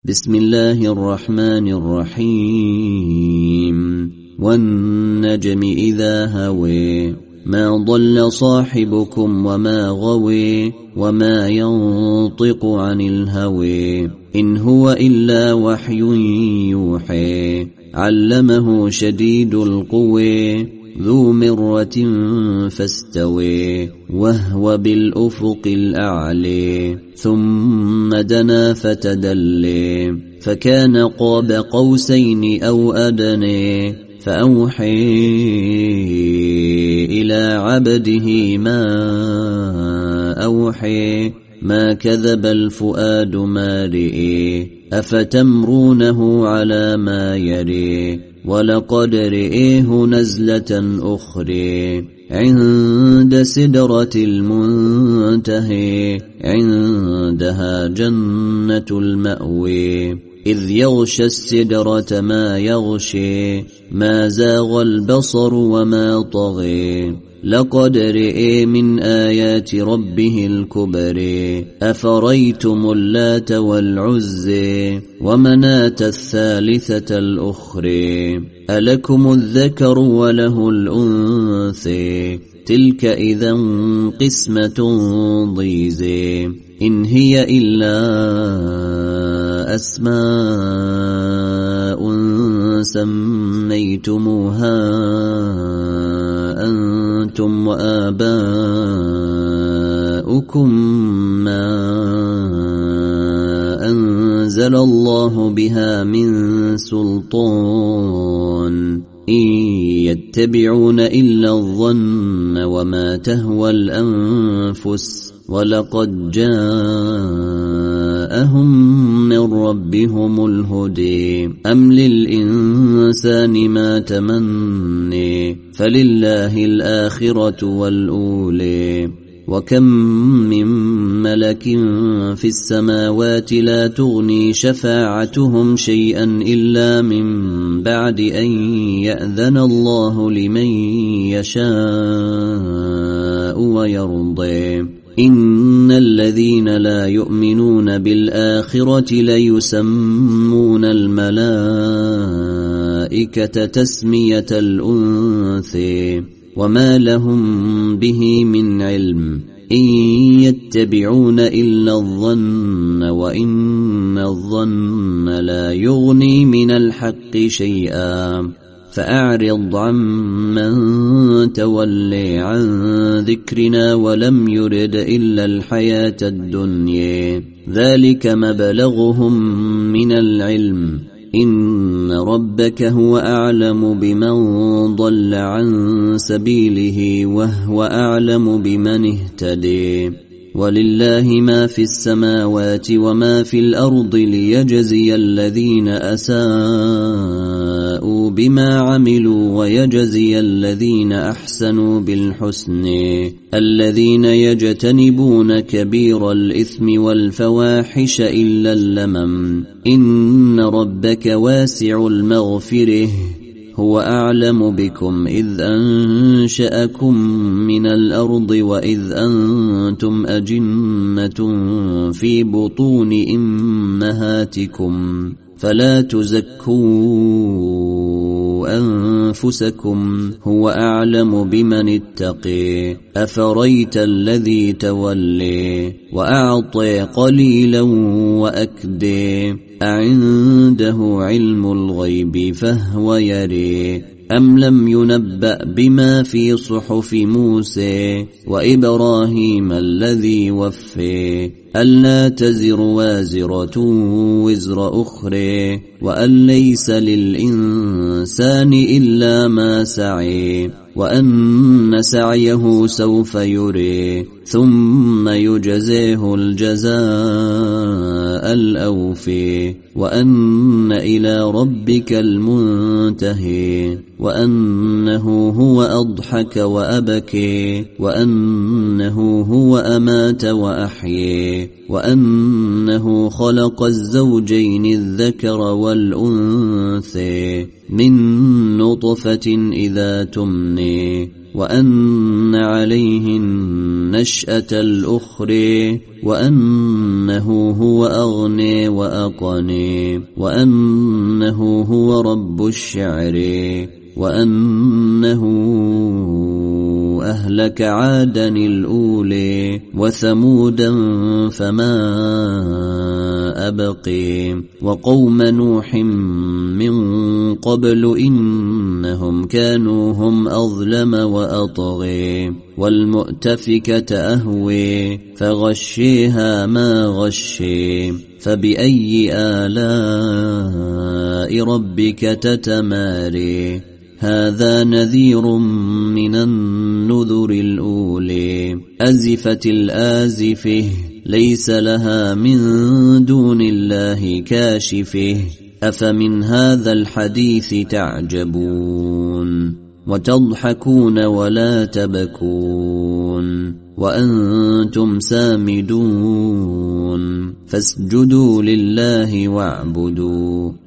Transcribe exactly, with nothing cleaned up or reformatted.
بسم الله الرحمن الرحيم والنجم إذا هوي ما ضل صاحبكم وما غوي وما ينطق عن الهوي إن هو إلا وحي يوحي علمه شديد القوي ذو مرة فاستوي وهو بالأفق الأعلي ثم دنا فتدلي فكان قاب قوسين أو أدني فأوحي إلى عبده ما أوحي ما كذب الفؤاد ما رئي أفتمرونه على ما يري ولقد رئيه نزلة أخرى عند سدرة المنتهى عندها جنة المأوى إذ يغشى السدرة ما يغشي ما زاغ البصر وما طغي لقد رئي من آيات ربه الكبر أفريتم اللات والعزى ومناة الثالثة الأخرى ألكم الذكر وله الأنثى تلك إذا قسمة ضيزى إن هي إلا أسماء سميتموها أنتم وآباؤكم ما أنزل الله بها من سلطان إن يتبعون إلا الظن وما تهوى الأنفس ولقد جاءهم من ربهم الهدي أم للإنسان ما تمني فلله الآخرة والأولي وكم من ملك في السماوات لا تغني شفاعتهم شيئا إلا من بعد أن يأذن الله لمن يشاء ويرضي إن الذين لا يؤمنون بالآخرة ليسمون الملائكة تسمية الأنثى وما لهم به من علم إن يتبعون إلا الظن وإن الظن لا يغني من الحق شيئا فأعرض عمن تولي عن ذكرنا ولم يرد إلا الحياة الدنيا ذلك مبلغهم من العلم إن ربك هو أعلم بمن ضل عن سبيله وهو أعلم بمن اهتدي ولله ما في السماوات وما في الأرض ليجزي الذين أساءوا بما عملوا ويجزي الذين أحسنوا بالحسن الذين يجتنبون كبير الإثم والفواحش إلا اللمم إن ربك واسع المغفره هو أعلم بكم إذ أنشأكم من الأرض وإذ أنتم أجنة في بطون أمهاتكم فلا تزكوا أنفسكم هو أعلم بمن اتقي أفريت الذي تولي وأعطي قليلا وأكدي أعنده علم الغيب فهو يري أم لم ينبأ بما في صحف موسى وإبراهيم الذي وفي ألا تزر وازرة وزر أخرى وأن ليس للإنسان إلا ما سعي وأن سعيه سوف يري ثم يجزيه الجزاء الأوفي وأن إلى ربك المنتهي وأنه هو أضحك وأبكي وأنه هو أمات وأحيي وأنه خلق الزوجين الذكر والأنثى من نطفة إذا تمني وأن عليه النشأة الأخرى وأنه هو أغني وأقني وأنه هو رب الشعر وأنه أهلك عادا الأولي وثمودا فما أبقي وقوم نوح من قبل إنهم كانوا هم أظلم وأطغي والمؤتفكة أهوي فغشيها ما غشي فبأي آلاء ربك تتماري هذا نذير من النذر الأولي أزفت الآزفه ليس لها من دون الله كاشفه أفمن هذا الحديث تعجبون وتضحكون ولا تبكون وأنتم سامدون فاسجدوا لله واعبدوا